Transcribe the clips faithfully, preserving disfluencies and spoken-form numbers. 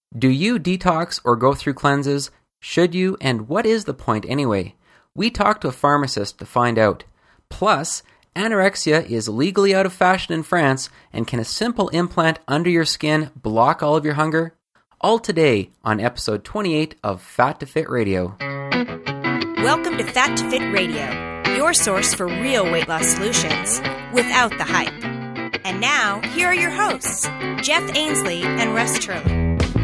Do you detox or go through cleanses? Should you? And what is the point anyway? We talked to a pharmacist to find out. Plus, anorexia is legally out of fashion in France, and can a simple implant under your skin block all of your hunger? All today on episode twenty-eight of Fat to Fit Radio. Welcome to Fat to Fit Radio, your source for real weight loss solutions without the hype. And now, here are your hosts, Jeff Ainsley and Russ Turley.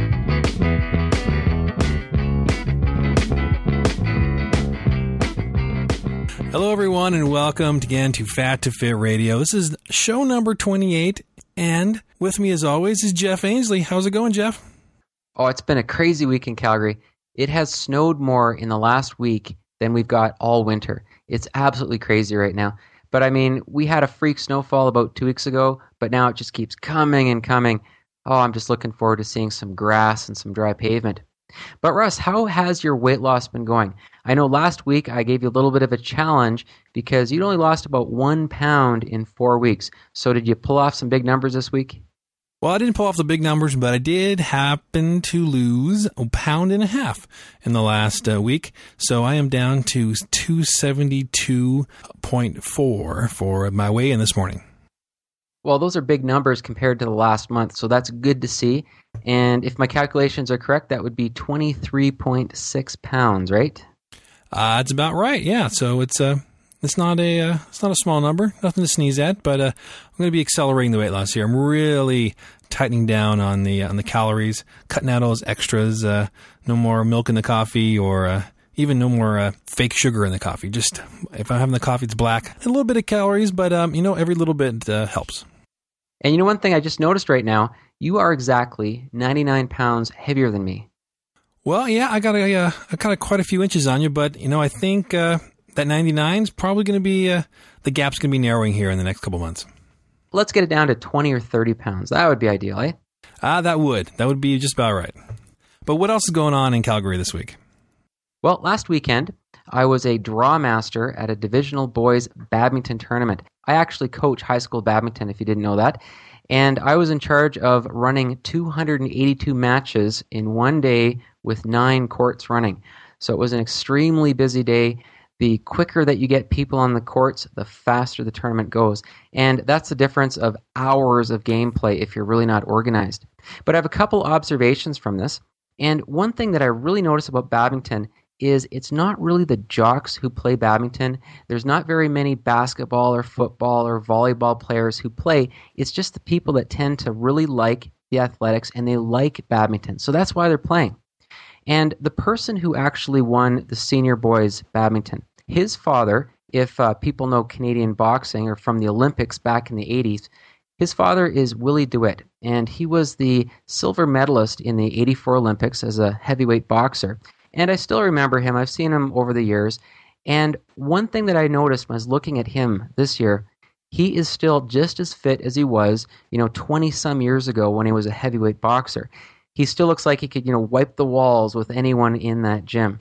Hello, everyone, and welcome again to Fat to Fit Radio. This is show number twenty-eight, and with me, as always, is Jeff Ainsley. How's it going, Jeff? Oh, it's been a crazy week in Calgary. It has snowed more in the last week than we've got all winter. It's absolutely crazy right now. But I mean, we had a freak snowfall about two weeks ago, but now it just keeps coming and coming. Oh, I'm just looking forward to seeing some grass and some dry pavement. But Russ, how has your weight loss been going? I know last week I gave you a little bit of a challenge because you'd only lost about one pound in four weeks. So did you pull off some big numbers this week? Well, I didn't pull off the big numbers, but I did happen to lose a pound and a half in the last uh, week. So I am down to two seventy-two point four for my weigh-in this morning. Well, those are big numbers compared to the last month, so that's good to see. And if my calculations are correct, that would be twenty-three point six pounds, right? Uh, it's about right, yeah. So it's uh, it's not a uh, it's not a small number, nothing to sneeze at. But uh, I'm going to be accelerating the weight loss here. I'm really tightening down on the on the calories, cutting out all those extras. Uh, no more milk in the coffee, or uh, even no more uh, fake sugar in the coffee. Just if I'm having the coffee, it's black. A little bit of calories, but um, you know, every little bit uh, helps. And you know one thing I just noticed right now, you are exactly ninety-nine pounds heavier than me. Well, yeah, I got a, uh, I got a quite a few inches on you, but you know, I think uh, that ninety-nine is probably going to be uh, the gap's going to be narrowing here in the next couple months. Let's get it down to twenty or thirty pounds. That would be ideal, eh? Ah, that would. That would be just about right. But what else is going on in Calgary this week? Well, last weekend, I was a draw master at a divisional boys badminton tournament. I actually coach high school badminton, if you didn't know that. And I was in charge of running two hundred eighty-two matches in one day with nine courts running. So it was an extremely busy day. The quicker that you get people on the courts, the faster the tournament goes. And that's the difference of hours of gameplay if you're really not organized. But I have a couple observations from this. And one thing that I really notice about badminton is it's not really the jocks who play badminton. There's not very many basketball or football or volleyball players who play. It's just the people that tend to really like the athletics and they like badminton. So that's why they're playing. And the person who actually won the senior boys badminton, his father, if uh, people know Canadian boxing or from the Olympics back in the eighties, his father is Willie DeWitt, and he was the silver medalist in the eighty-four Olympics as a heavyweight boxer. And I still remember him. I've seen him over the years. And one thing that I noticed when I was looking at him this year, he is still just as fit as he was, you know, twenty-some years ago when he was a heavyweight boxer. He still looks like he could, you know, wipe the walls with anyone in that gym.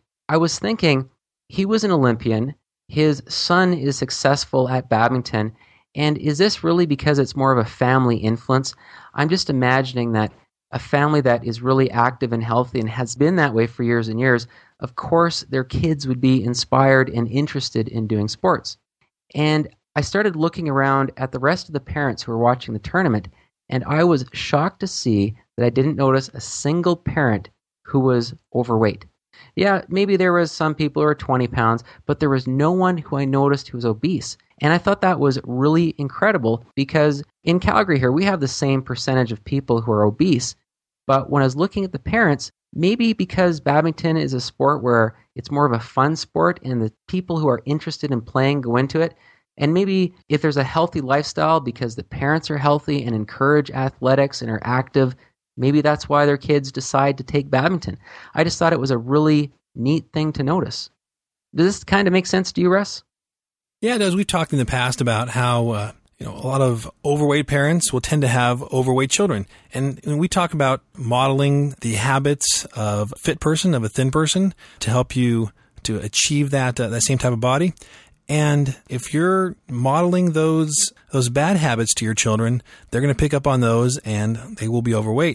I was thinking, he was an Olympian. His son is successful at badminton. And is this really because it's more of a family influence? I'm just imagining that a family that is really active and healthy and has been that way for years and years, of course, their kids would be inspired and interested in doing sports. And I started looking around at the rest of the parents who were watching the tournament, and I was shocked to see that I didn't notice a single parent who was overweight. Yeah, maybe there was some people who were twenty pounds, but there was no one who I noticed who was obese. And I thought that was really incredible because in Calgary here, we have the same percentage of people who are obese. But when I was looking at the parents, maybe because badminton is a sport where it's more of a fun sport and the people who are interested in playing go into it, and maybe if there's a healthy lifestyle because the parents are healthy and encourage athletics and are active, maybe that's why their kids decide to take badminton. I just thought it was a really neat thing to notice. Does this kind of make sense to you, Russ? Yeah, it does. We've talked in the past about how uh, you know a lot of overweight parents will tend to have overweight children. And, and we talk about modeling the habits of a fit person, of a thin person, to help you to achieve that uh, that same type of body. And if you're modeling those those bad habits to your children, they're going to pick up on those and they will be overweight.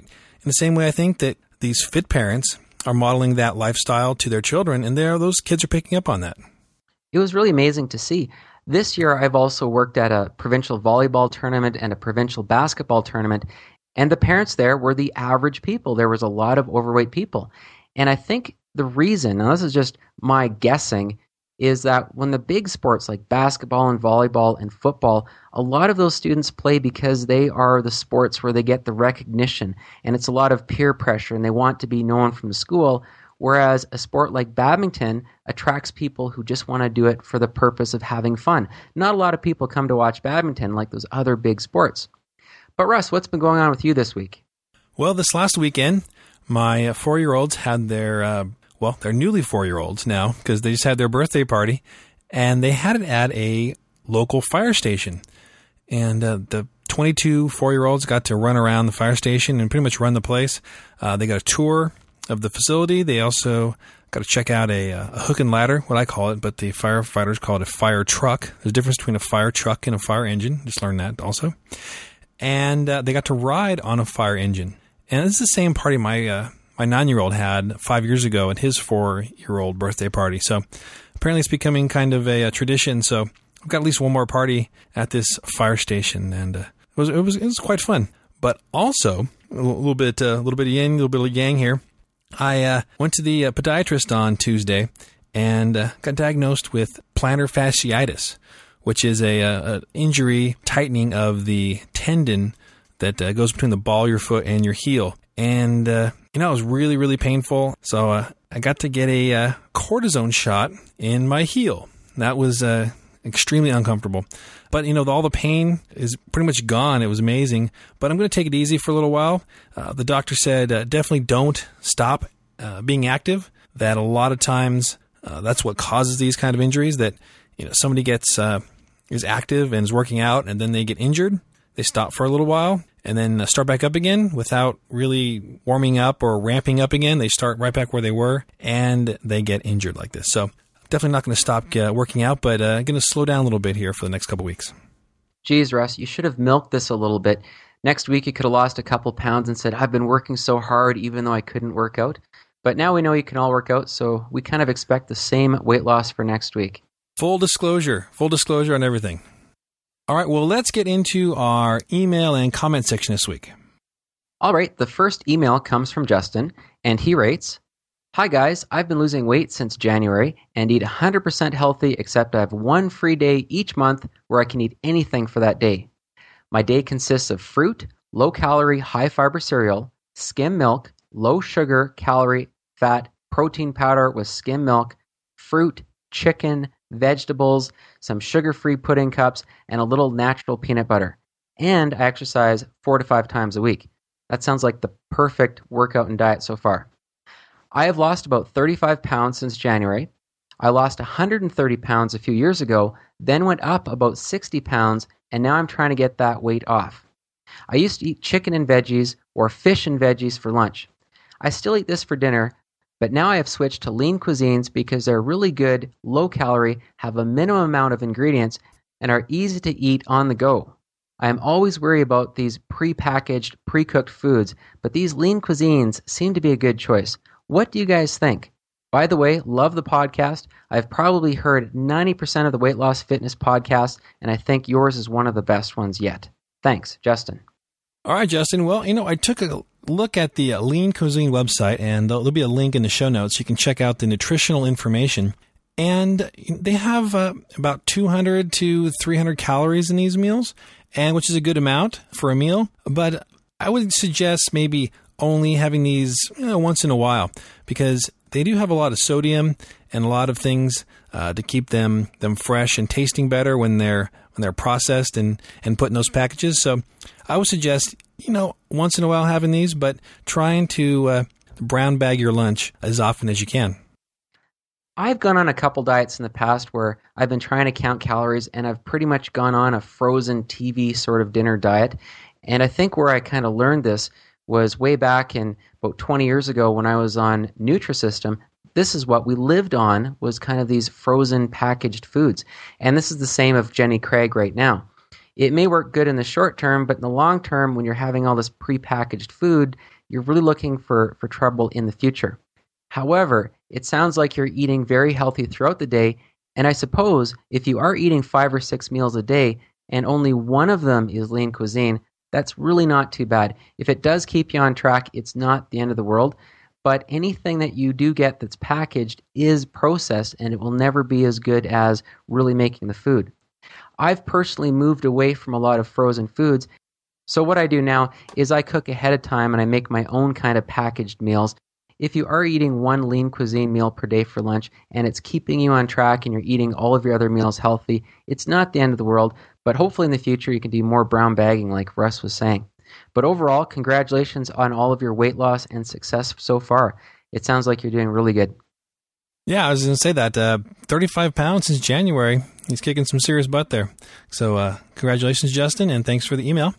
In the same way, I think that these fit parents are modeling that lifestyle to their children, and there those kids are picking up on that. It was really amazing to see. This year, I've also worked at a provincial volleyball tournament and a provincial basketball tournament, and the parents there were the average people. There was a lot of overweight people. And I think the reason, and this is just my guessing, is that when the big sports like basketball and volleyball and football, a lot of those students play because they are the sports where they get the recognition, and it's a lot of peer pressure, and they want to be known from the school, whereas a sport like badminton attracts people who just want to do it for the purpose of having fun. Not a lot of people come to watch badminton like those other big sports. But Russ, what's been going on with you this week? Well, this last weekend, my four-year-olds had their, uh, well, they're newly four-year-olds now because they just had their birthday party, and they had it at a local fire station. And uh, the twenty-two four-year-olds got to run around the fire station and pretty much run the place. Uh, they got a tour of the facility. They also got to check out a, a hook and ladder, what I call it, but the firefighters call it a fire truck. There's a difference between a fire truck and a fire engine. Just learned that also. And uh, they got to ride on a fire engine. And this is the same party my uh, my nine-year-old had five years ago at his four-year-old birthday party. So apparently it's becoming kind of a, a tradition. So we've got at least one more party at this fire station, and uh, it was it was it was quite fun. But also a little bit a uh, little bit of yin, a little bit of yang here. I uh, went to the uh, podiatrist on Tuesday and uh, got diagnosed with plantar fasciitis, which is a, a, a injury tightening of the tendon that uh, goes between the ball of your foot and your heel. And, uh, you know, it was really, really painful. So uh, I got to get a uh, cortisone shot in my heel. That was uh, extremely uncomfortable. But, you know, all the pain is pretty much gone. It was amazing. But I'm going to take it easy for a little while. Uh, the doctor said uh, definitely don't stop uh, being active. That a lot of times uh, that's what causes these kind of injuries, that, you know, somebody gets uh, is active and is working out, and then they get injured. They stop for a little while and then uh, start back up again without really warming up or ramping up again. They start right back where they were, and they get injured like this. So definitely not going to stop uh, working out, but uh, going to slow down a little bit here for the next couple weeks. Geez, Russ, you should have milked this a little bit. Next week you could have lost a couple pounds and said, I've been working so hard even though I couldn't work out. But now we know you can all work out, so we kind of expect the same weight loss for next week. Full disclosure. Full disclosure on everything. All right, well, let's get into our email and comment section this week. All right, the first email comes from Justin, and he writes, Hi guys, I've been losing weight since January and eat one hundred percent healthy, except I have one free day each month where I can eat anything for that day. My day consists of fruit, low-calorie, high-fiber cereal, skim milk, low-sugar, calorie, fat, protein powder with skim milk, fruit, chicken, vegetables, some sugar-free pudding cups, and a little natural peanut butter. And I exercise four to five times a week. That sounds like the perfect workout and diet so far. I have lost about thirty-five pounds since January. I lost one hundred thirty pounds a few years ago, then went up about sixty pounds, and now I'm trying to get that weight off. I used to eat chicken and veggies or fish and veggies for lunch. I still eat this for dinner, but now I have switched to lean cuisines because they're really good, low calorie, have a minimum amount of ingredients, and are easy to eat on the go. I am always worried about these pre-packaged, pre-cooked foods, but these lean cuisines seem to be a good choice. What do you guys think? By the way, love the podcast. I've probably heard ninety percent of the Weight Loss Fitness podcasts, and I think yours is one of the best ones yet. Thanks, Justin. All right, Justin. Well, you know, I took a look at the uh, Lean Cuisine website, and there'll be a link in the show notes. You can check out the nutritional information. And they have uh, about two hundred to three hundred calories in these meals, and which is a good amount for a meal. But I would suggest maybe only having these you know, once in a while, because they do have a lot of sodium and a lot of things uh, to keep them them fresh and tasting better when they're when they're processed and, and put in those packages. So I would suggest, you know, once in a while having these, but trying to uh, brown bag your lunch as often as you can. I've gone on a couple diets in the past where I've been trying to count calories, and I've pretty much gone on a frozen T V sort of dinner diet. And I think where I kind of learned this was way back in about twenty years ago when I was on Nutrisystem. This is what we lived on, was kind of these frozen packaged foods. And this is the same of Jenny Craig right now. It may work good in the short term, but in the long term, when you're having all this prepackaged food, you're really looking for, for trouble in the future. However, it sounds like you're eating very healthy throughout the day, and I suppose if you are eating five or six meals a day and only one of them is lean cuisine, that's really not too bad. If it does keep you on track, it's not the end of the world, but anything that you do get that's packaged is processed, and it will never be as good as really making the food. I've personally moved away from a lot of frozen foods, so what I do now is I cook ahead of time and I make my own kind of packaged meals. If you are eating one lean cuisine meal per day for lunch and it's keeping you on track and you're eating all of your other meals healthy, it's not the end of the world, but hopefully in the future you can do more brown bagging like Russ was saying. But overall, congratulations on all of your weight loss and success so far. It sounds like you're doing really good. Yeah, I was going to say that. Uh, thirty-five pounds since January. He's kicking some serious butt there. So uh, congratulations, Justin, and thanks for the email.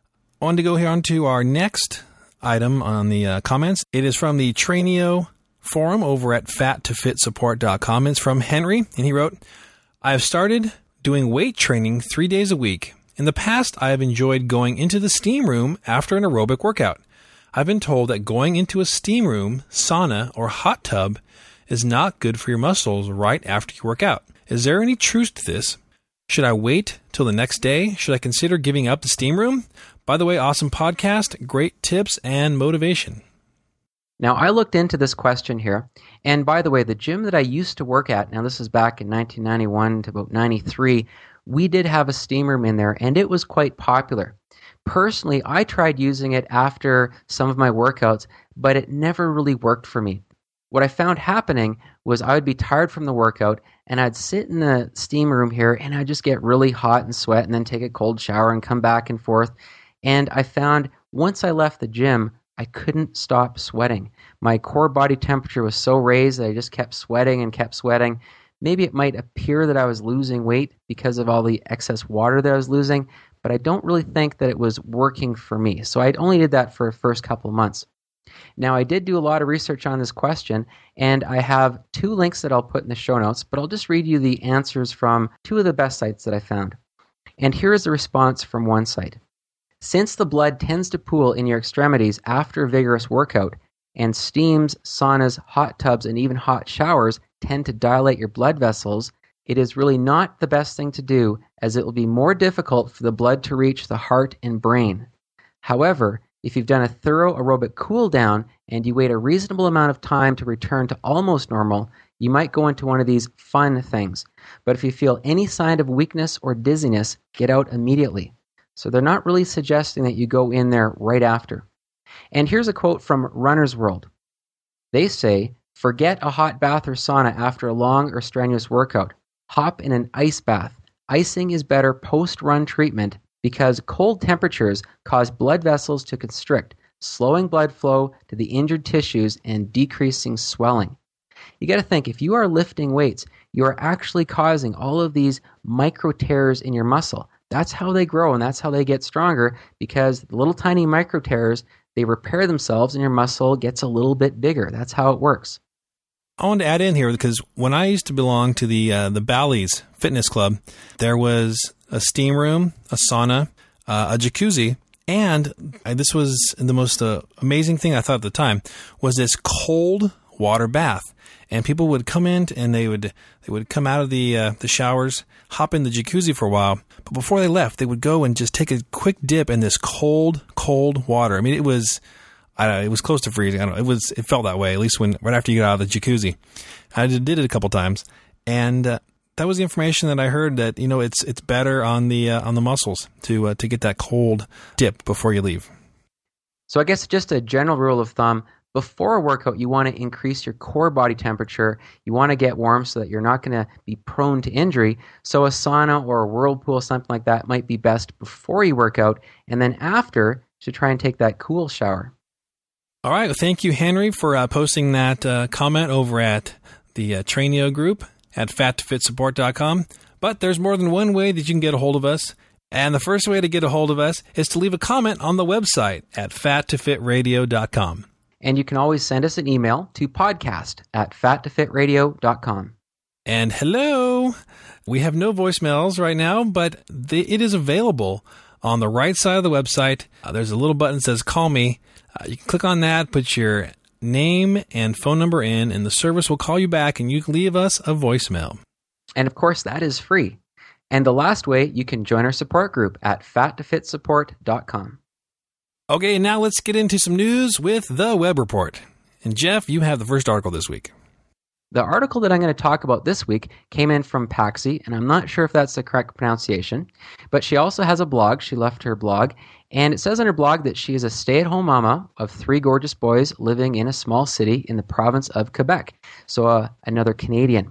I wanted to go here on to our next item on the uh, comments. It is from the Trainio forum over at fat to fit support dot com. It's from Henry, and he wrote, I have started doing weight training three days a week. In the past, I have enjoyed going into the steam room after an aerobic workout. I've been told that going into a steam room, sauna, or hot tub is not good for your muscles right after you work out. Is there any truth to this? Should I wait till the next day? Should I consider giving up the steam room? By the way, awesome podcast, great tips and motivation. Now, I looked into this question here, and by the way, the gym that I used to work at, now this is back in nineteen ninety-one to about ninety-three, we did have a steam room in there, and it was quite popular. Personally, I tried using it after some of my workouts, but it never really worked for me. What I found happening was I would be tired from the workout, and I'd sit in the steam room here, and I'd just get really hot and sweat, and then take a cold shower and come back and forth. And I found once I left the gym, I couldn't stop sweating. My core body temperature was so raised that I just kept sweating and kept sweating. Maybe it might appear that I was losing weight because of all the excess water that I was losing, but I don't really think that it was working for me. So I only did that for the first couple of months. Now, I did do a lot of research on this question, and I have two links that I'll put in the show notes, but I'll just read you the answers from two of the best sites that I found. And here is the response from one site. Since the blood tends to pool in your extremities after a vigorous workout, and steams, saunas, hot tubs, and even hot showers tend to dilate your blood vessels, it is really not the best thing to do, as it will be more difficult for the blood to reach the heart and brain. However, if you've done a thorough aerobic cool down and you wait a reasonable amount of time to return to almost normal, you might go into one of these fun things. But if you feel any sign of weakness or dizziness, get out immediately. So they're not really suggesting that you go in there right after. And here's a quote from Runner's World. They say, forget a hot bath or sauna after a long or strenuous workout. Hop in an ice bath. Icing is better post-run treatment because cold temperatures cause blood vessels to constrict, slowing blood flow to the injured tissues and decreasing swelling. You got to think, if you are lifting weights, you are actually causing all of these micro tears in your muscle. That's how they grow and that's how they get stronger, because the little tiny micro tears, they repair themselves and your muscle gets a little bit bigger. That's how it works. I wanted to add in here because when I used to belong to the uh, the Bally's Fitness Club, there was a steam room, a sauna, uh, a jacuzzi, and I, this was the most uh, amazing thing I thought at the time was this cold water bath. And people would come in and they would they would come out of the uh, the showers, hop in the jacuzzi for a while, but before they left, they would go and just take a quick dip in this cold, cold water. I mean, it was I don't know, it was close to freezing. I don't know, it was it felt that way at least when right after you got out of the jacuzzi. I did it a couple times, and uh, that was the information that I heard that you know it's it's better on the uh, on the muscles to uh, to get that cold dip before you leave. So I guess just a general rule of thumb. Before a workout, you want to increase your core body temperature. You want to get warm so that you're not going to be prone to injury. So a sauna or a whirlpool, something like that, might be best before you work out. And then after, you should try and take that cool shower. All right. Well, thank you, Henry, for uh, posting that uh, comment over at the uh, Trainio group at fat to fit support dot com. But there's more than one way that you can get a hold of us. And the first way to get a hold of us is to leave a comment on the website at fat to fit radio dot com. And you can always send us an email to podcast at fat to fit radio dot com. And hello, we have no voicemails right now, but the, it is available on the right side of the website. Uh, there's a little button that says call me. Uh, you can click on that, put your name and phone number in, and the service will call you back, and you can leave us a voicemail. And of course, that is free. And the last way, you can join our support group at fat to fit support dot com. Okay, now let's get into some news with the Web Report. And Jeff, you have the first article this week. The article that I'm going to talk about this week came in from Paxi, and I'm not sure if that's the correct pronunciation, but she also has a blog. She left her blog, and it says on her blog that she is a stay-at-home mama of three gorgeous boys living in a small city in the province of Quebec, so uh, another Canadian.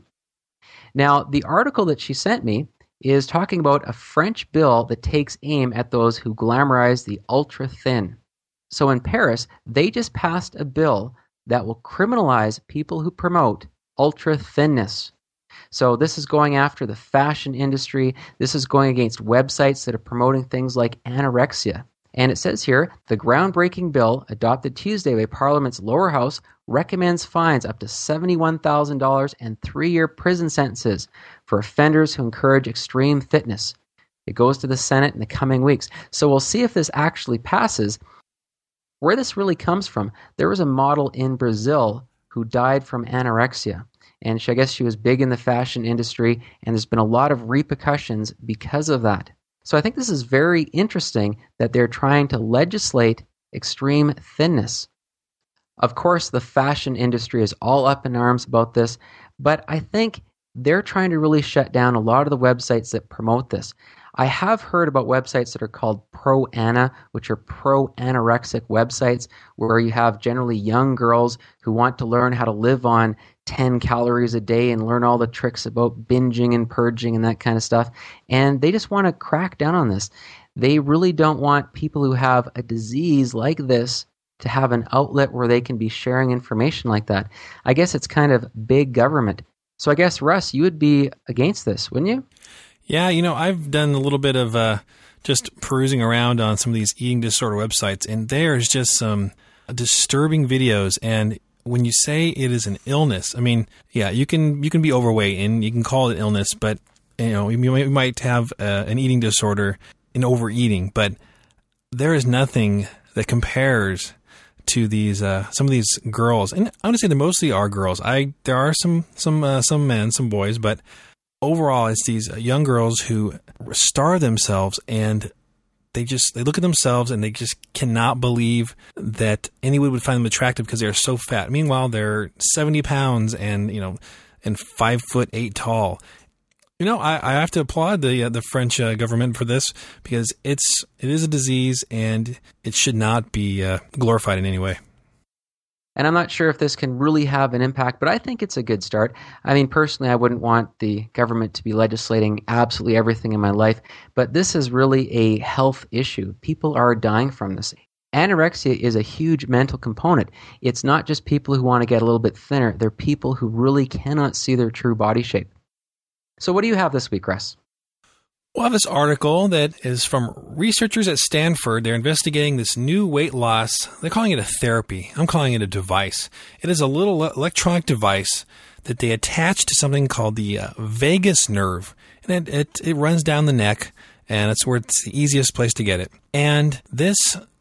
Now, the article that she sent me is talking about a French bill that takes aim at those who glamorize the ultra-thin. So in Paris, they just passed a bill that will criminalize people who promote ultra-thinness. So this is going after the fashion industry. This is going against websites that are promoting things like anorexia. And it says here, the groundbreaking bill adopted Tuesday by Parliament's lower house recommends fines up to seventy-one thousand dollars and three-year prison sentences for offenders who encourage extreme fitness. It goes to the Senate in the coming weeks. So we'll see if this actually passes. Where this really comes from, there was a model in Brazil who died from anorexia. And she, I guess she was big in the fashion industry, and there's been a lot of repercussions because of that. So I think this is very interesting that they're trying to legislate extreme thinness. Of course, the fashion industry is all up in arms about this, but I think they're trying to really shut down a lot of the websites that promote this. I have heard about websites that are called pro-ana, which are pro-anorexic websites, where you have generally young girls who want to learn how to live on ten calories a day and learn all the tricks about binging and purging and that kind of stuff. And they just want to crack down on this. They really don't want people who have a disease like this to have an outlet where they can be sharing information like that. I guess it's kind of big government. So I guess, Russ, you would be against this, wouldn't you? Yeah, you know, I've done a little bit of uh, just perusing around on some of these eating disorder websites, and there's just some disturbing videos. And when you say it is an illness, I mean, yeah, you can you can be overweight and you can call it illness, but you know, you might have uh, an eating disorder in overeating, but there is nothing that compares to these uh, some of these girls, and I want to say they mostly are girls. I there are some some uh, some men, some boys, but overall, it's these young girls who starve themselves, and they just they look at themselves and they just cannot believe that anyone would find them attractive because they're so fat. Meanwhile, they're seventy pounds and you know and five foot eight tall. You know, I, I have to applaud the uh, the French uh, government for this because it's it is a disease and it should not be uh, glorified in any way. And I'm not sure if this can really have an impact, but I think it's a good start. I mean, personally, I wouldn't want the government to be legislating absolutely everything in my life, but this is really a health issue. People are dying from this. Anorexia is a huge mental component. It's not just people who want to get a little bit thinner. They're people who really cannot see their true body shape. So what do you have this week, Russ? We'll have this article that is from researchers at Stanford. They're investigating this new weight loss. They're calling it a therapy. I'm calling it a device. It is a little electronic device that they attach to something called the uh, vagus nerve. And it, it, it runs down the neck, and it's where it's the easiest place to get it. And this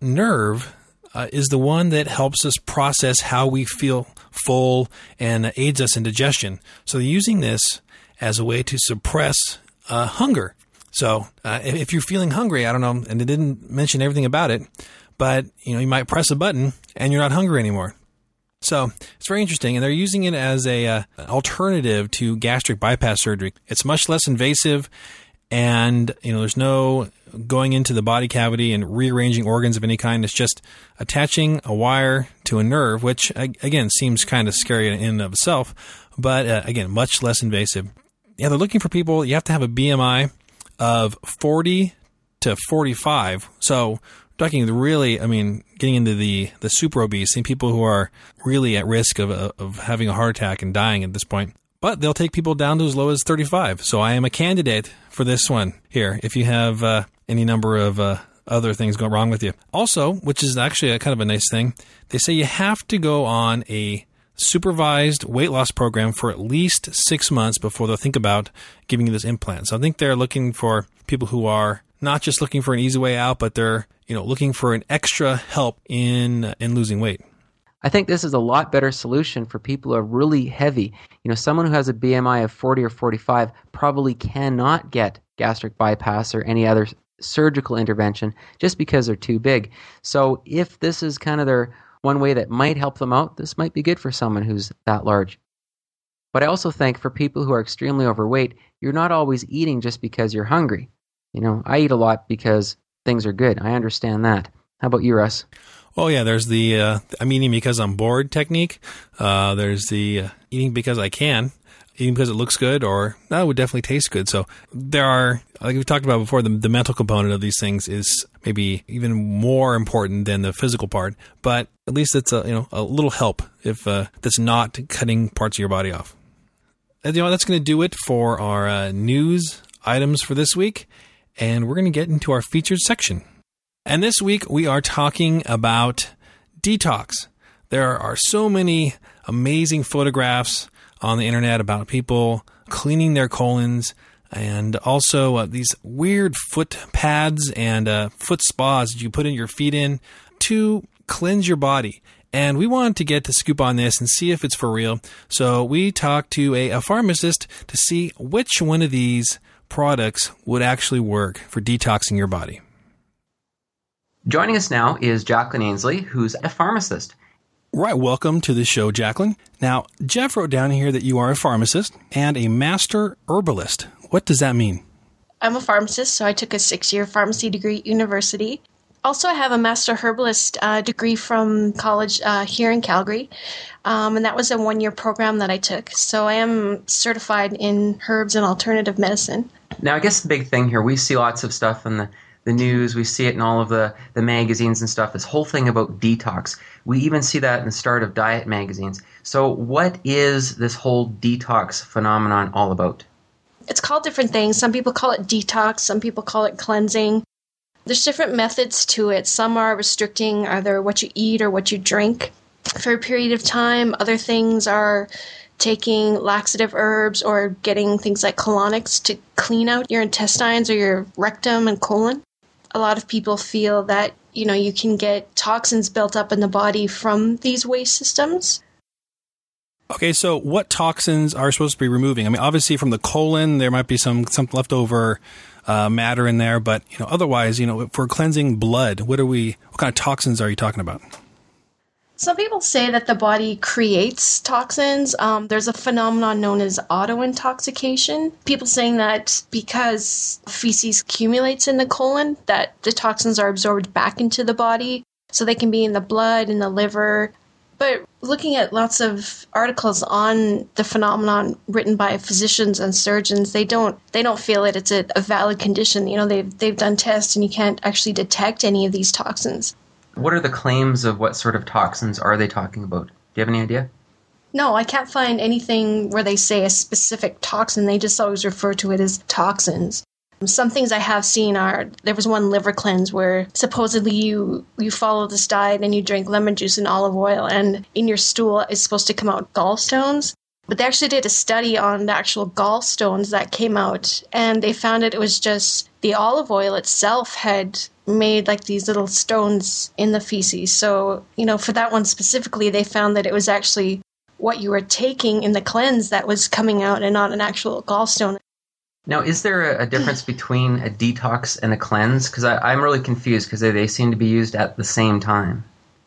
nerve uh, is the one that helps us process how we feel full and uh, aids us in digestion. So they're using this as a way to suppress uh, hunger. So uh, if you're feeling hungry, I don't know, and they didn't mention everything about it, but you know you might press a button and you're not hungry anymore. So it's very interesting, and they're using it as a uh, an alternative to gastric bypass surgery. It's much less invasive, and you know there's no going into the body cavity and rearranging organs of any kind. It's just attaching a wire to a nerve, which again seems kind of scary in and of itself, but uh, again much less invasive. Yeah, they're looking for people. You have to have a B M I of forty to forty-five. So talking really, I mean, getting into the, the super obese, seeing people who are really at risk of, of having a heart attack and dying at this point. But they'll take people down to as low as thirty-five. So I am a candidate for this one here if you have uh, any number of uh, other things going wrong with you. Also, which is actually a kind of a nice thing, they say you have to go on a supervised weight loss program for at least six months before they'll think about giving you this implant. So I think they're looking for people who are not just looking for an easy way out, but they're, you know, looking for an extra help in in losing weight. I think this is a lot better solution for people who are really heavy. You know, someone who has a B M I of forty or forty-five probably cannot get gastric bypass or any other surgical intervention just because they're too big. So if this is kind of their one way that might help them out, this might be good for someone who's that large. But I also think for people who are extremely overweight, you're not always eating just because you're hungry. You know, I eat a lot because things are good. I understand that. How about you, Russ? Oh, yeah, there's the uh, I'm eating because I'm bored technique. Uh, there's the uh, eating because I can, eating because it looks good, or that no, would definitely taste good. So there are, like we've talked about before, the, the mental component of these things is maybe even more important than the physical part. But at least it's a, you know, a little help if uh, that's not cutting parts of your body off. And, you know, that's going to do it for our uh, news items for this week. And we're going to get into our featured section. And this week, we are talking about detox. There are so many amazing photographs on the internet about people cleaning their colons, and also uh, these weird foot pads and uh, foot spas that you put in your feet in to cleanse your body. And we wanted to get the scoop on this and see if it's for real. So we talked to a, a pharmacist to see which one of these products would actually work for detoxing your body. Joining us now is Jacqueline Ainsley, who's a pharmacist. Right. Welcome to the show, Jacqueline. Now, Jeff wrote down here that you are a pharmacist and a master herbalist. What does that mean? I'm a pharmacist, so I took a six-year pharmacy degree at university. Also, I have a master herbalist uh, degree from college uh, here in Calgary, um, and that was a one-year program that I took. So I am certified in herbs and alternative medicine. Now, I guess the big thing here, we see lots of stuff in the the news, we see it in all of the, the magazines and stuff, this whole thing about detox. We even see that in the start of diet magazines. So what is this whole detox phenomenon all about? It's called different things. Some people call it detox, some people call it cleansing. There's different methods to it. Some are restricting either what you eat or what you drink for a period of time. Other things are taking laxative herbs or getting things like colonics to clean out your intestines or your rectum and colon. A lot of people feel that, you know, you can get toxins built up in the body from these waste systems. Okay, so what toxins are supposed to be removing? I mean, obviously from the colon, there might be some, some leftover uh, matter in there, but, you know, otherwise, you know, if we're cleansing blood, what are we, what kind of toxins are you talking about? Some people say that the body creates toxins. Um, there's a phenomenon known as autointoxication. People saying that because feces accumulates in the colon, that the toxins are absorbed back into the body, so they can be in the blood, in the liver. But looking at lots of articles on the phenomenon written by physicians and surgeons, they don't they don't feel that it's a, a valid condition. You know, they've they've done tests and you can't actually detect any of these toxins. What are the claims of what sort of toxins are they talking about? Do you have any idea? No, I can't find anything where they say a specific toxin. They just always refer to it as toxins. Some things I have seen are, there was one liver cleanse where supposedly you, you follow this diet and you drink lemon juice and olive oil, and in your stool is supposed to come out gallstones. But they actually did a study on the actual gallstones that came out, and they found that it was just the olive oil itself had made like these little stones in the feces. So, you know, for that one specifically, they found that it was actually what you were taking in the cleanse that was coming out and not an actual gallstone. Now, is there a, a difference between a detox and a cleanse? Because I'm really confused because they, they seem to be used at the same time.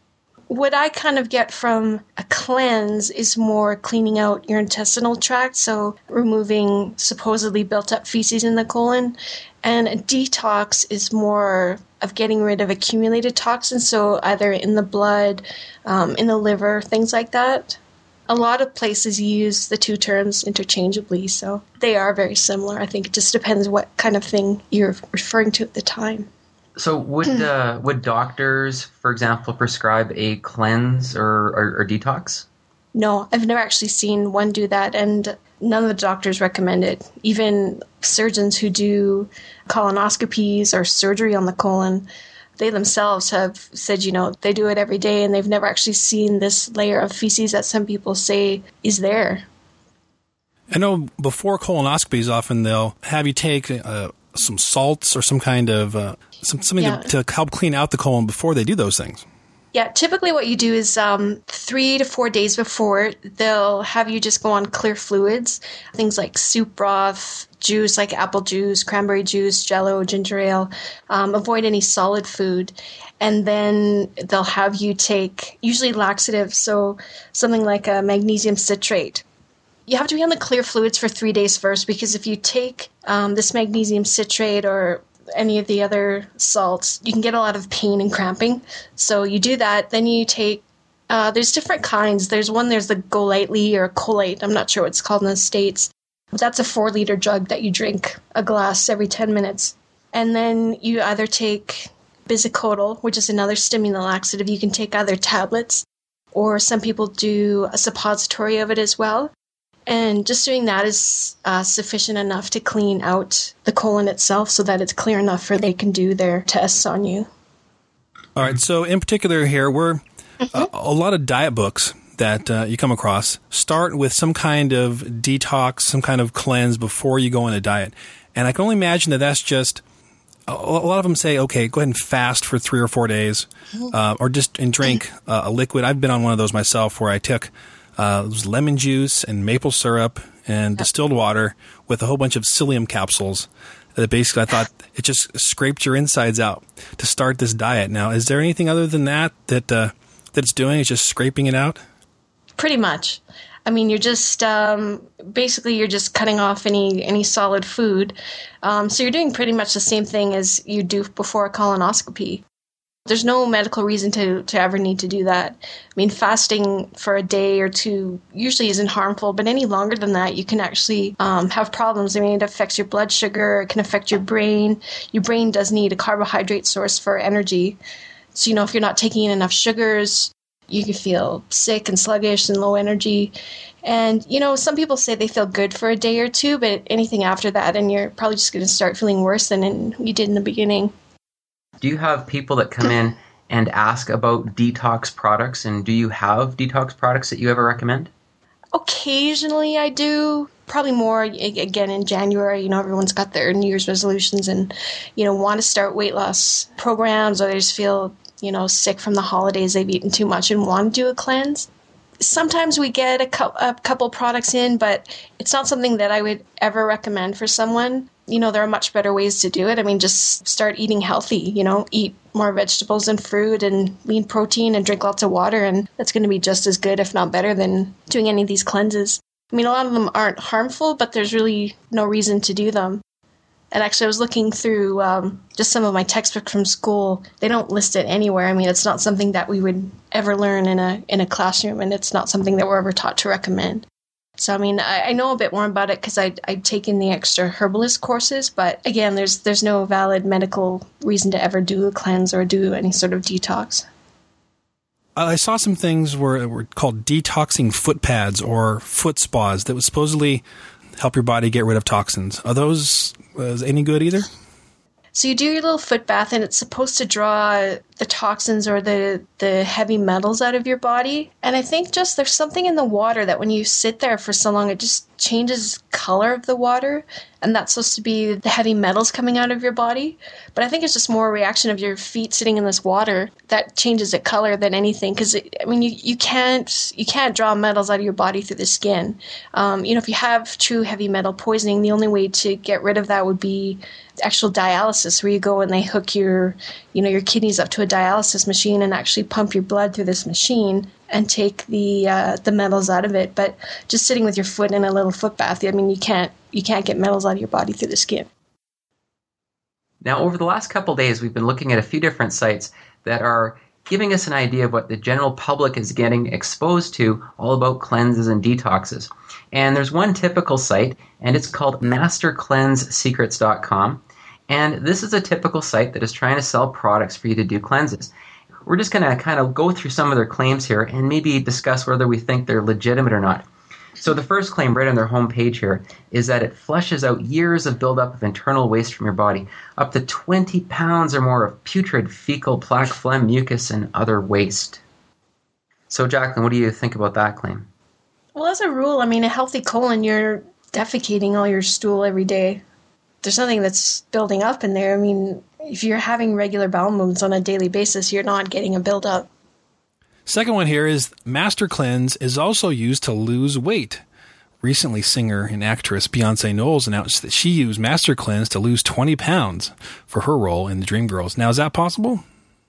What I kind of get from a cleanse is more cleaning out your intestinal tract, so removing supposedly built-up feces in the colon. And a detox is more of getting rid of accumulated toxins, so either in the blood, um, in the liver, things like that. A lot of places use the two terms interchangeably, so they are very similar. I think it just depends what kind of thing you're referring to at the time. So would uh, would doctors, for example, prescribe a cleanse or, or, or detox? No, I've never actually seen one do that, and none of the doctors recommend it. Even surgeons who do colonoscopies or surgery on the colon, they themselves have said, you know, they do it every day, and they've never actually seen this layer of feces that some people say is there. I know before colonoscopies, often they'll have you take a some salts or some kind of uh, some, something yeah. to, to help clean out the colon before they do those things. Yeah, typically what you do is um, three to four days before, they'll have you just go on clear fluids, things like soup broth, juice like apple juice, cranberry juice, Jell-O, ginger ale. Um, avoid any solid food. And then they'll have you take usually laxatives, so something like a magnesium citrate. You have to be on the clear fluids for three days first, because if you take um, this magnesium citrate or any of the other salts, you can get a lot of pain and cramping. So you do that. Then you take, uh, there's different kinds. There's one, there's the Golightly or Colate. I'm not sure what it's called in the States. That's a four liter jug that you drink a glass every ten minutes. And then you either take Bisacodyl, which is another stimulant laxative. You can take either tablets, or some people do a suppository of it as well. And just doing that is uh, sufficient enough to clean out the colon itself so that it's clear enough for they can do their tests on you. All right. So in particular here, we're mm-hmm. uh, a lot of diet books that uh, you come across start with some kind of detox, some kind of cleanse before you go on a diet. And I can only imagine that that's just, a lot of them say, okay, go ahead and fast for three or four days uh, or just and drink uh, a liquid. I've been on one of those myself where I took Uh, it was lemon juice and maple syrup and yep. distilled water with a whole bunch of psyllium capsules. That basically, I thought it just scraped your insides out to start this diet. Now, is there anything other than that that uh, that it's doing? It's just scraping it out? Pretty much. I mean, you're just um, basically you're just cutting off any any solid food. Um, so you're doing pretty much the same thing as you do before a colonoscopy. There's no medical reason to, to ever need to do that. I mean, fasting for a day or two usually isn't harmful, but any longer than that, you can actually um, have problems. I mean, it affects your blood sugar, it can affect your brain. Your brain does need a carbohydrate source for energy. So, you know, if you're not taking in enough sugars, you can feel sick and sluggish and low energy. And, you know, some people say they feel good for a day or two, but anything after that, and you're probably just going to start feeling worse than in, you did in the beginning. Do you have people that come in and ask about detox products, and do you have detox products that you ever recommend? Occasionally I do. Probably more, again, in January. You know, everyone's got their New Year's resolutions and, you know, want to start weight loss programs, or they just feel, you know, sick from the holidays, they've eaten too much and want to do a cleanse. Sometimes we get a, co- a couple products in, but it's not something that I would ever recommend for someone. You know, there are much better ways to do it. I mean, just start eating healthy, you know, eat more vegetables and fruit and lean protein and drink lots of water. And that's going to be just as good, if not better, than doing any of these cleanses. I mean, a lot of them aren't harmful, but there's really no reason to do them. And actually, I was looking through um, just some of my textbooks from school. They don't list it anywhere. I mean, it's not something that we would ever learn in a in a classroom, and it's not something that we're ever taught to recommend. So, I mean, I, I know a bit more about it because I'd, I'd taken the extra herbalist courses. But again, there's there's no valid medical reason to ever do a cleanse or do any sort of detox. I saw some things were, were called detoxing foot pads or foot spas that would supposedly help your body get rid of toxins. Are those uh, any good either? So you do your little foot bath, and it's supposed to draw the toxins or the, the heavy metals out of your body. And I think just there's something in the water that when you sit there for so long, it just changes color of the water. And that's supposed to be the heavy metals coming out of your body. But I think it's just more a reaction of your feet sitting in this water that changes the color than anything. Because, I mean, you, you can't you can't draw metals out of your body through the skin. Um, you know, if you have true heavy metal poisoning, the only way to get rid of that would be actual dialysis, where you go and they hook your, you know, your kidneys up to a dialysis machine and actually pump your blood through this machine and take the uh, the metals out of it. But just sitting with your foot in a little foot bath, I mean, you can't you can't get metals out of your body through the skin. Now, over the last couple of days, we've been looking at a few different sites that are giving us an idea of what the general public is getting exposed to all about cleanses and detoxes. And there's one typical site, and it's called master cleanse secrets dot com. And this is a typical site that is trying to sell products for you to do cleanses. We're just going to kind of go through some of their claims here and maybe discuss whether we think they're legitimate or not. So the first claim right on their homepage here is that it flushes out years of buildup of internal waste from your body, up to twenty pounds or more of putrid, fecal, plaque, phlegm, mucus, and other waste. So Jacqueline, what do you think about that claim? Well, as a rule, I mean, a healthy colon, you're defecating all your stool every day. there's nothing that's building up in there. I mean, if you're having regular bowel movements on a daily basis, you're not getting a buildup. Second one here is Master Cleanse is also used to lose weight. Recently, singer and actress Beyonce Knowles announced that she used Master Cleanse to lose twenty pounds for her role in the Dreamgirls. Now, is that possible?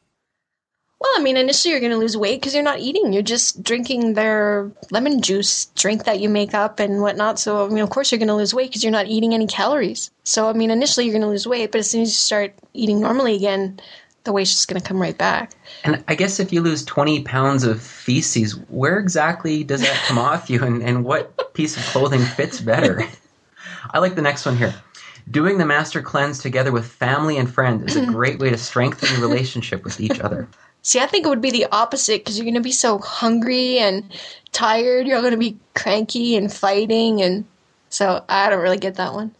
Well, I mean, initially you're going to lose weight because you're not eating. You're just drinking their lemon juice drink that you make up and whatnot. So, I mean, of course you're going to lose weight because you're not eating any calories. So, I mean, initially you're going to lose weight, but as soon as you start eating normally again, the weight's just going to come right back. And I guess if you lose twenty pounds of feces, where exactly does that come off you, and, and what piece of clothing fits better? I like the next one here. Doing the Master Cleanse together with family and friends is a great way to strengthen your relationship with each other. See, I think it would be the opposite because you're going to be so hungry and tired. You're going to be cranky and fighting. And so I don't really get that one.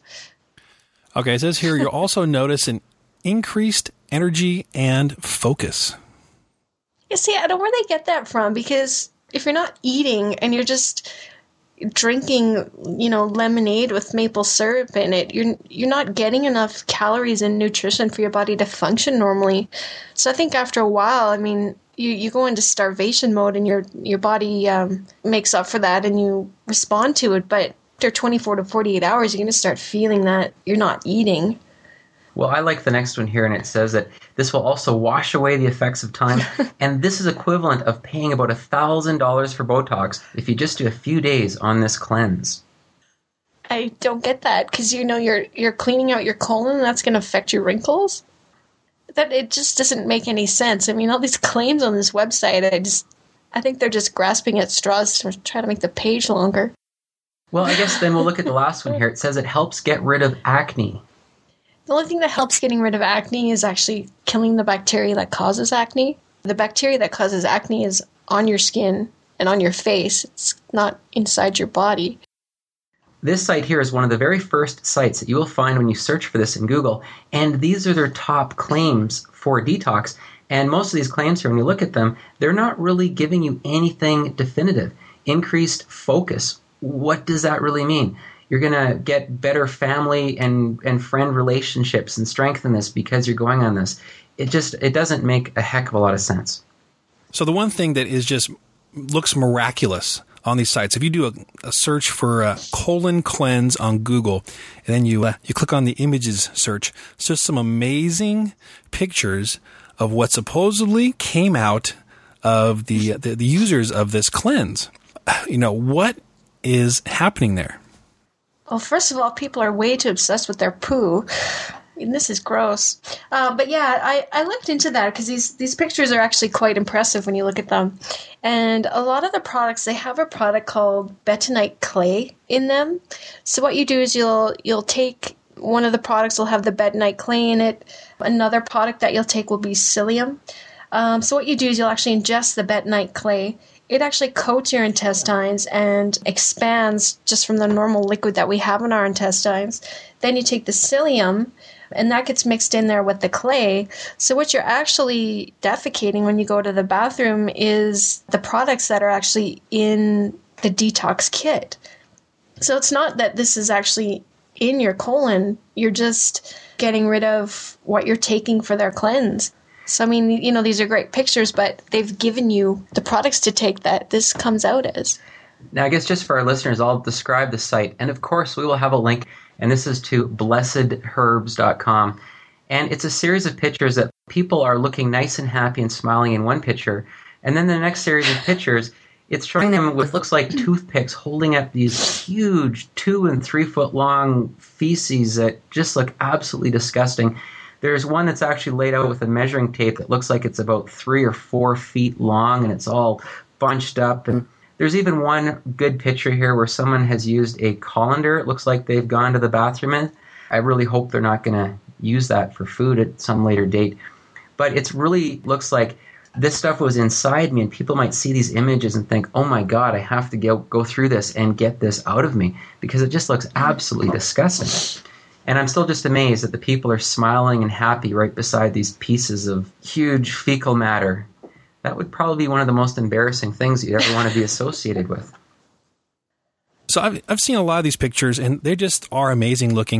Okay, it says here you'll also notice an increased energy and focus. You see, I don't know where they get that from because if you're not eating and you're just drinking, you know, lemonade with maple syrup in it, you're you're not getting enough calories and nutrition for your body to function normally. So I think after a while, I mean, you, you go into starvation mode and your your body um, makes up for that and you respond to it. But after twenty-four to forty-eight hours, you're going to start feeling that you're not eating. Well, I like the next one here, and it says that this will also wash away the effects of time, and this is equivalent of paying about one thousand dollars for Botox if you just do a few days on this cleanse. I don't get that, because you know you're you're cleaning out your colon, and that's going to affect your wrinkles? That it just doesn't make any sense. I mean, all these claims on this website, I just I think they're just grasping at straws to try to make the page longer. Well, I guess then we'll look at the last one here. It says it helps get rid of acne. The only thing that helps getting rid of acne is actually killing the bacteria that causes acne. The bacteria that causes acne is on your skin and on your face. It's not inside your body. This site here is one of the very first sites that you will find when you search for this in Google, and these are their top claims for detox. And most of these claims here, when you look at them, they're not really giving you anything definitive. Increased focus. What does that really mean? You're going to get better family and, and friend relationships and strengthen this because you're going on this. It just, it doesn't make a heck of a lot of sense. So the one thing that is just looks miraculous on these sites, if you do a, a search for a colon cleanse on Google, and then you uh, you click on the images search, it's just some amazing pictures of what supposedly came out of the, the, the users of this cleanse. You know, what is happening there? Well, first of all, people are way too obsessed with their poo. I mean, this is gross. Uh, but yeah, I, I looked into that because these, these pictures are actually quite impressive when you look at them. And a lot of the products, they have a product called bentonite clay in them. So what you do is you'll you'll take one of the products, will have the bentonite clay in it. Another product that you'll take will be psyllium. Um, so what you do is you'll actually ingest the bentonite clay. It actually coats your intestines and expands just from the normal liquid that we have in our intestines. Then you take the psyllium, and that gets mixed in there with the clay. So what you're actually defecating when you go to the bathroom is the products that are actually in the detox kit. So it's not that this is actually in your colon. You're just getting rid of what you're taking for their cleanse. So, I mean, you know, these are great pictures, but they've given you the products to take that this comes out as. Now, I guess just for our listeners, I'll describe the site. And, of course, we will have a link, and this is to blessed herbs dot com. And it's a series of pictures that people are looking nice and happy and smiling in one picture. And then the next series of pictures, it's showing them with looks like toothpicks holding up these huge two- and three-foot-long feces that just look absolutely disgusting. There's one that's actually laid out with a measuring tape that looks like it's about three or four feet long, and it's all bunched up. And there's even one good picture here where someone has used a colander. It looks like they've gone to the bathroom in. I really hope they're not going to use that for food at some later date. But it really looks like this stuff was inside me, and people might see these images and think, oh my God, I have to go, go through this and get this out of me, because it just looks absolutely disgusting. And I'm still just amazed that the people are smiling and happy right beside these pieces of huge fecal matter. That would probably be one of the most embarrassing things you'd ever want to be associated with. So I've, I've seen a lot of these pictures, and they just are amazing looking.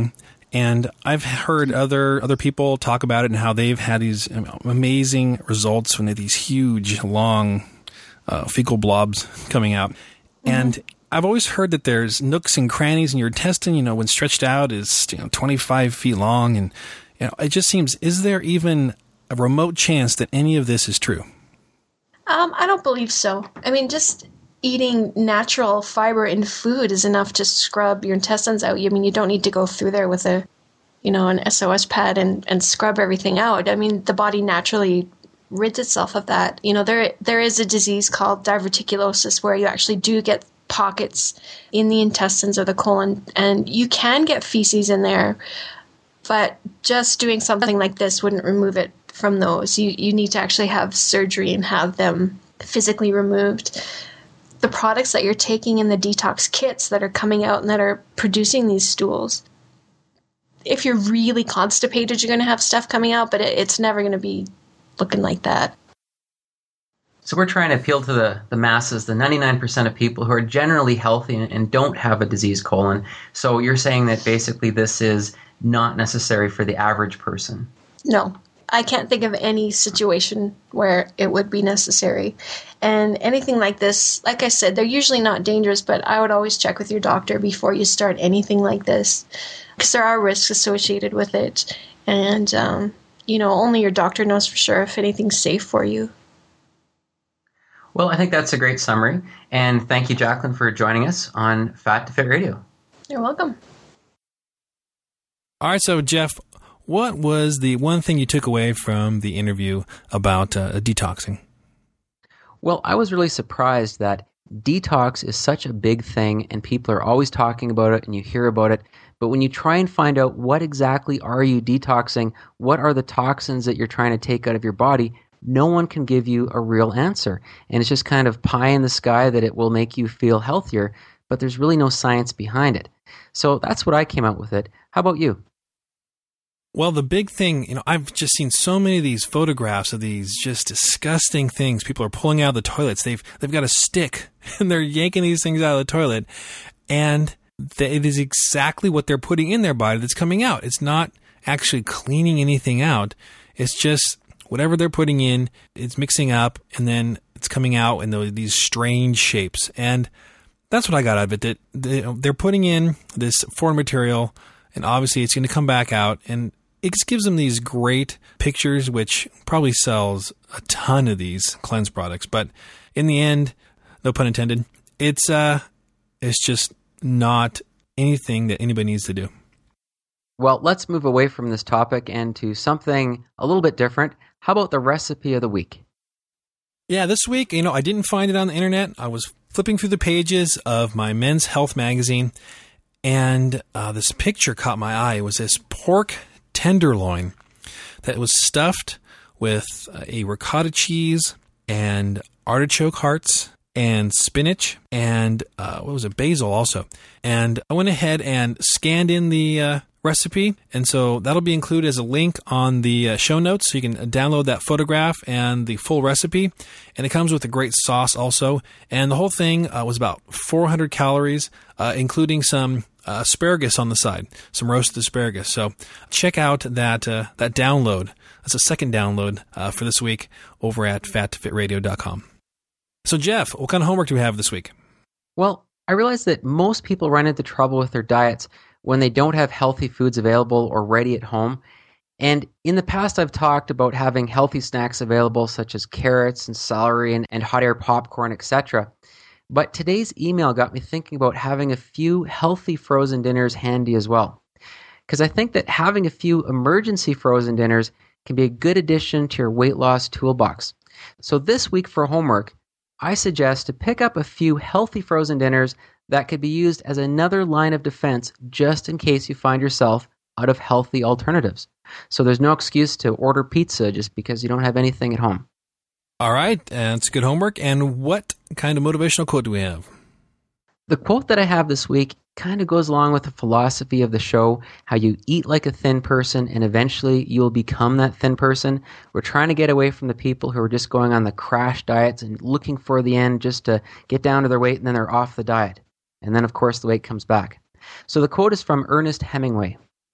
And I've heard other other people talk about it and how they've had these amazing results when they have these huge, long uh, fecal blobs coming out. Mm-hmm. And I've always heard that there's nooks and crannies in your intestine, you know, when stretched out is you know, twenty-five feet long. And you know, it just seems, is there even a remote chance that any of this is true? Um, I don't believe so. I mean, just eating natural fiber in food is enough to scrub your intestines out. I mean, you don't need to go through there with a, you know, an S O S pad and, and scrub everything out. I mean, the body naturally rids itself of that. You know, there there is a disease called diverticulosis where you actually do get pockets in the intestines or the colon, and you can get feces in there, but just doing something like this wouldn't remove it from those. You you need to actually have surgery and have them physically removed. The products that you're taking in the detox kits that are coming out and that are producing these stools, if you're really constipated, you're going to have stuff coming out, but it, it's never going to be looking like that. So we're trying to appeal to the, the masses, the ninety-nine percent of people who are generally healthy and, and don't have a diseased colon. So you're saying that basically this is not necessary for the average person? No. I can't think of any situation where it would be necessary. And anything like this, like I said, they're usually not dangerous, but I would always check with your doctor before you start anything like this, because there are risks associated with it. And, um, you know, only your doctor knows for sure if anything's safe for you. Well, I think that's a great summary. And thank you, Jacqueline, for joining us on Fat to Fit Radio. You're welcome. All right, so Jeff, what was the one thing you took away from the interview about uh, detoxing? Well, I was really surprised that detox is such a big thing and people are always talking about it and you hear about it. But when you try and find out what exactly are you detoxing, what are the toxins that you're trying to take out of your body, no one can give you a real answer. And it's just kind of pie in the sky that it will make you feel healthier, but there's really no science behind it. So that's what I came out with it. How about you? Well, the big thing, you know, I've just seen so many of these photographs of these just disgusting things people are pulling out of the toilets. They've they've got a stick and they're yanking these things out of the toilet, and they, it is exactly what they're putting in their body that's coming out. It's not actually cleaning anything out. It's just whatever they're putting in, it's mixing up, and then it's coming out in those, these strange shapes. And that's what I got out of it, that they, they're putting in this foreign material, and obviously it's going to come back out, and it just gives them these great pictures, which probably sells a ton of these cleanse products. But in the end, no pun intended, it's uh, it's just not anything that anybody needs to do. Well, let's move away from this topic and to something a little bit different. How about the recipe of the week? Yeah, this week, you know, I didn't find it on the internet. I was flipping through the pages of my Men's Health magazine, and uh, this picture caught my eye. It was this pork tenderloin that was stuffed with a ricotta cheese and artichoke hearts and spinach and uh, what was it, basil also. And I went ahead and scanned in the uh, recipe, and so that'll be included as a link on the uh, show notes, so you can download that photograph and the full recipe. And it comes with a great sauce also. And the whole thing uh, was about four hundred calories, uh, including some Uh, asparagus on the side, some roasted asparagus. So check out that uh, that download. That's a second download uh, for this week over at fat to fit radio dot com. So Jeff, what kind of homework do we have this week? Well, I realize that most people run into trouble with their diets when they don't have healthy foods available or ready at home. And in the past, I've talked about having healthy snacks available, such as carrots and celery and, and hot air popcorn, et cetera. But today's email got me thinking about having a few healthy frozen dinners handy as well. Because I think that having a few emergency frozen dinners can be a good addition to your weight loss toolbox. So this week for homework, I suggest to pick up a few healthy frozen dinners that could be used as another line of defense just in case you find yourself out of healthy alternatives. So there's no excuse to order pizza just because you don't have anything at home. All right, that's good homework. And what kind of motivational quote do we have? The quote that I have this week kind of goes along with the philosophy of the show, how you eat like a thin person and eventually you'll become that thin person. We're trying to get away from the people who are just going on the crash diets and looking for the end just to get down to their weight, and then they're off the diet. And then, of course, the weight comes back. So the quote is from Ernest Hemingway,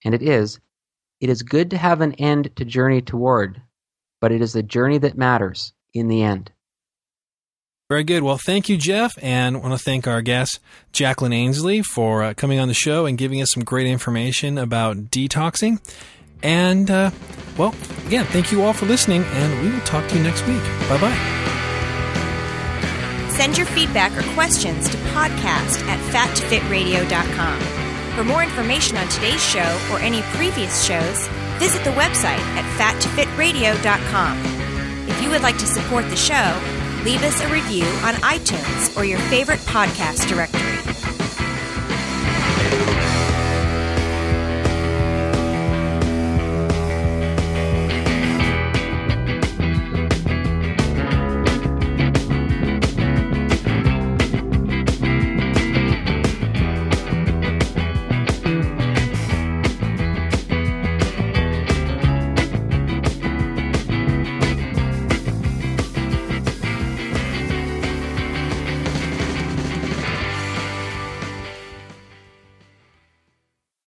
and it is, it is good to have an end to journey toward, but it is the journey that matters in the end. Very good. Well, thank you, Jeff, and I want to thank our guest, Jacqueline Ainsley, for uh, coming on the show and giving us some great information about detoxing. And, uh, well, again, thank you all for listening, and we will talk to you next week. Bye-bye. Send your feedback or questions to podcast at fat to fit radio dot com. For more information on today's show or any previous shows, visit the website at fat to fit radio dot com. If you would like to support the show, leave us a review on iTunes or your favorite podcast directory.